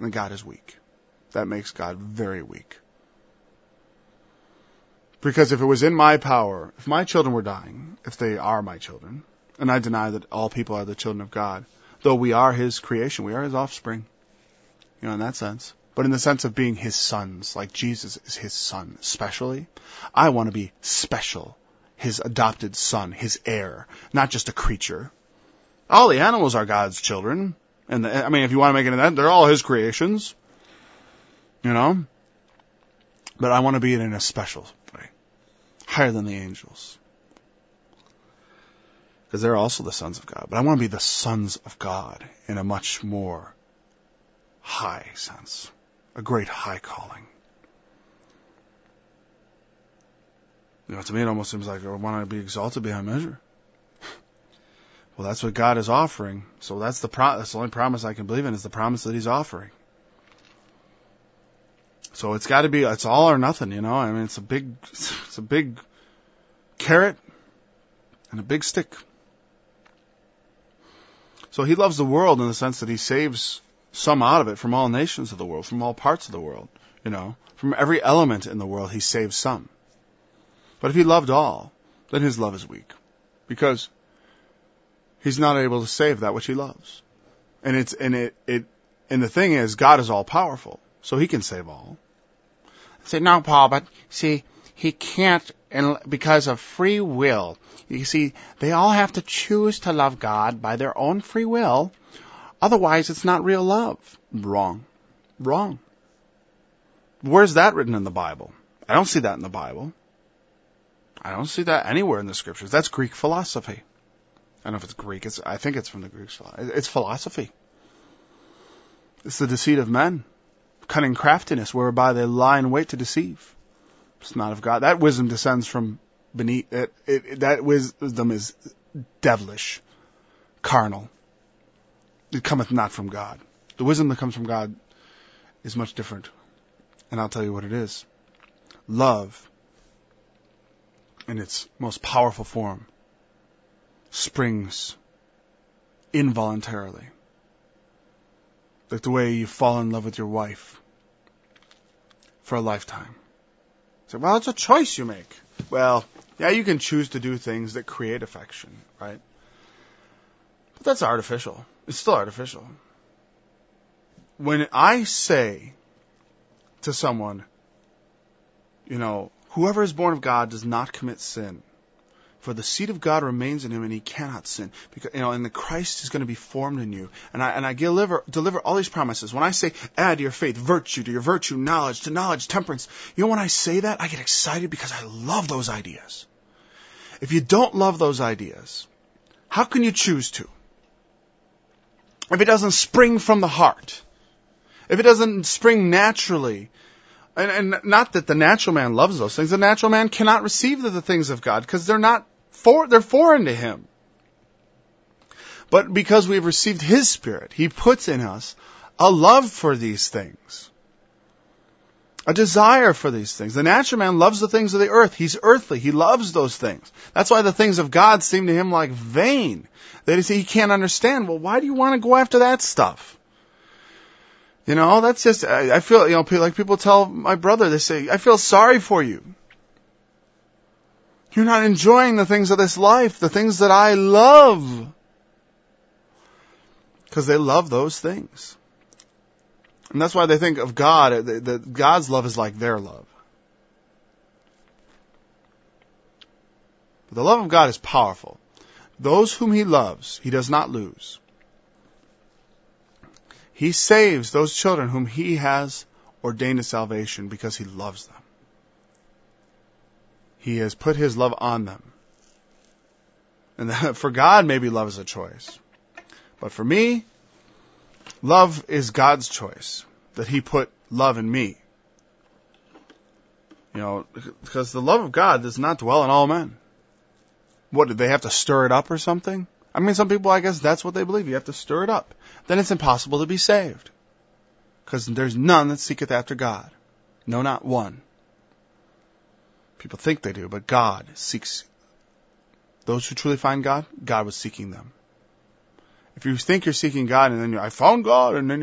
then God is weak. That makes God very weak. Because if it was in my power, if my children were dying, if they are my children, and I deny that all people are the children of God, though we are His creation, we are His offspring, in that sense. But in the sense of being His sons, like Jesus is His son, especially, I want to be special, His adopted son, His heir, not just a creature. All the animals are God's children, and if you want to make it in that, they're all His creations, But I want to be it in a special way, higher than the angels. Because they're also the sons of God. But I want to be the sons of God in a much more high sense. A great high calling. To me it almost seems like I want to be exalted beyond measure. Well, that's what God is offering. So that's the only promise I can believe in, is the promise that He's offering. So it's got to be, it's all or nothing, it's a big carrot and a big stick. So He loves the world in the sense that He saves some out of it from all nations of the world, from all parts of the world, from every element in the world He saves some. But if He loved all, then His love is weak, because He's not able to save that which He loves. And the thing is, God is all powerful, so He can save all. I say, no, Paul, but see, He can't, because of free will. You see, they all have to choose to love God by their own free will. Otherwise, it's not real love. Wrong. Where's that written in the Bible? I don't see that in the Bible. I don't see that anywhere in the Scriptures. That's Greek philosophy. I don't know if it's Greek. I think it's from the Greek. It's philosophy. It's the deceit of men. Cunning craftiness, whereby they lie in wait to deceive. It's not of God. That wisdom descends from beneath. That wisdom is devilish, carnal. It cometh not from God. The wisdom that comes from God is much different. And I'll tell you what it is. Love, in its most powerful form, springs involuntarily. Like the way you fall in love with your wife for a lifetime. So, well, it's a choice you make. Well, yeah, you can choose to do things that create affection, right? But that's artificial. It's still artificial. When I say to someone, whoever is born of God does not commit sin, for the seed of God remains in him and he cannot sin. Because, and the Christ is going to be formed in you. And I deliver all these promises. When I say, add to your faith virtue, to your virtue knowledge, to knowledge temperance. When I say that, I get excited because I love those ideas. If you don't love those ideas, how can you choose to? If it doesn't spring from the heart, if it doesn't spring naturally, and not that the natural man loves those things, the natural man cannot receive the things of God because they're foreign to him. But because we've received His Spirit, He puts in us a love for these things, a desire for these things. The natural man loves the things of the earth. He's earthly. He loves those things. That's why the things of God seem to him like vain. That he can't understand. Well, why do you want to go after that stuff? That's just, I feel, like people tell my brother, they say, I feel sorry for you. You're not enjoying the things of this life, the things that I love. Because they love those things. And that's why they think of God, that God's love is like their love. But the love of God is powerful. Those whom He loves, He does not lose. He saves those children whom He has ordained to salvation because He loves them. He has put His love on them. And for God, maybe love is a choice. But for me, love is God's choice. That He put love in me. Because the love of God does not dwell in all men. What, did they have to stir it up or something? Some people, I guess that's what they believe. You have to stir it up. Then it's impossible to be saved. Because there's none that seeketh after God. No, not one. People think they do, but God seeks those who truly find God. God was seeking them. If you think you're seeking God and then I found God and then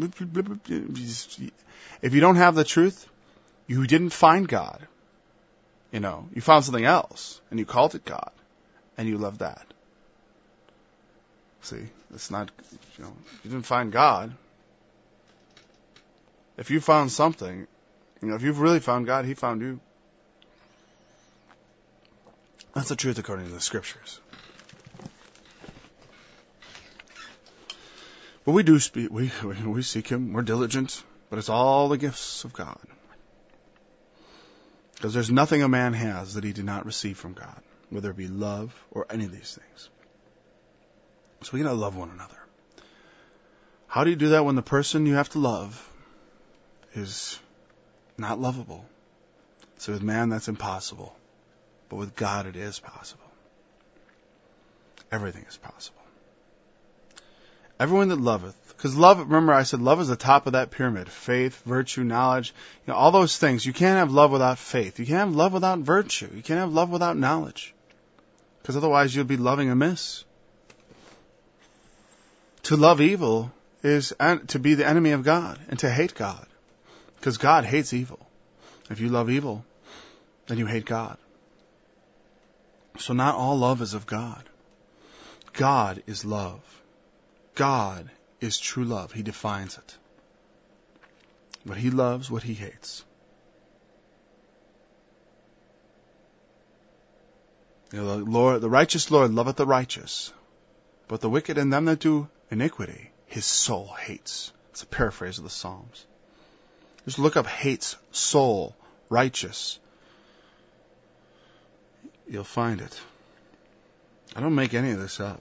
if you don't have the truth, you didn't find God. You found something else and you called it God and you love that. See, it's not, you didn't find God. If you found something, if you've really found God, He found you. That's the truth according to the Scriptures. But we do speak, we seek Him, we're diligent, but it's all the gifts of God. Because there's nothing a man has that he did not receive from God, whether it be love or any of these things. So we gotta love one another. How do you do that when the person you have to love is not lovable? So with man that's impossible, but with God it is possible. Everything is possible. Everyone that loveth, because love, remember I said love is the top of that pyramid. Faith, virtue, knowledge, all those things. You can't have love without faith. You can't have love without virtue. You can't have love without knowledge. Because otherwise you'll be loving amiss. To love evil is to be the enemy of God and to hate God. Because God hates evil. If you love evil, then you hate God. So not all love is of God. God is love. God is true love. He defines it. But He loves what He hates. The righteous Lord loveth the righteous, but the wicked and them that do iniquity, His soul hates. It's a paraphrase of the Psalms. Just look up hates, soul, righteous. You'll find it. I don't make any of this up.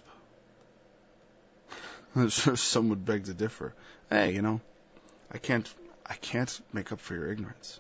I'm sure some would beg to differ. Hey, I can't make up for your ignorance.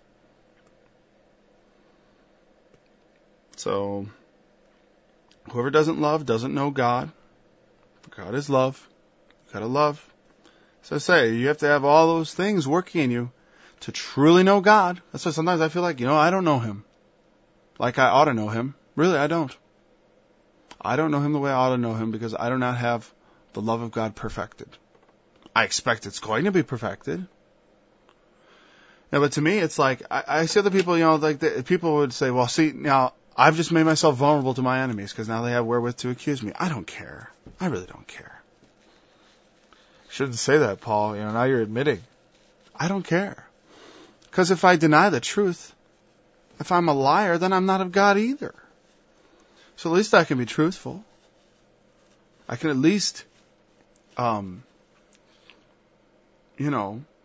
So, whoever doesn't love doesn't know God. For God is love. You gotta love. So I say, you have to have all those things working in you to truly know God. That's why sometimes I feel like, I don't know Him like I ought to know Him. Really, I don't. I don't know Him the way I ought to know Him because I do not have the love of God perfected. I expect it's going to be perfected. Yeah, but to me, it's like, I see other people, people would say, well, see, now, I've just made myself vulnerable to my enemies because now they have wherewith to accuse me. I don't care. I really don't care. Shouldn't say that, Paul. Now you're admitting. I don't care. Because if I deny the truth, if I'm a liar, then I'm not of God either. So at least I can be truthful. I can at least,